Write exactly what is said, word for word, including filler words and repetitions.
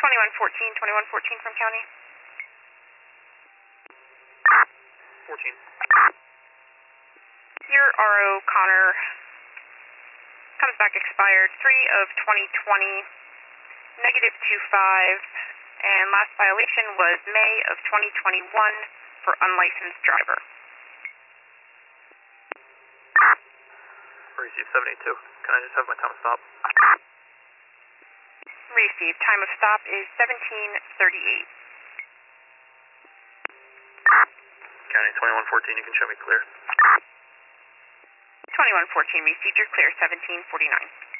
twenty-one fourteen, twenty-one fourteen from county. fourteen. Your R O Connor comes back expired three of twenty twenty, negative two five, and last violation was May of twenty twenty-one for unlicensed driver. Receive seventy-two. Can I just have my time of stop? Received. Time of stop is seventeen thirty-eight. County twenty-one fourteen, you can show me clear. twenty-one fourteen received. You're clear. seventeen forty-nine.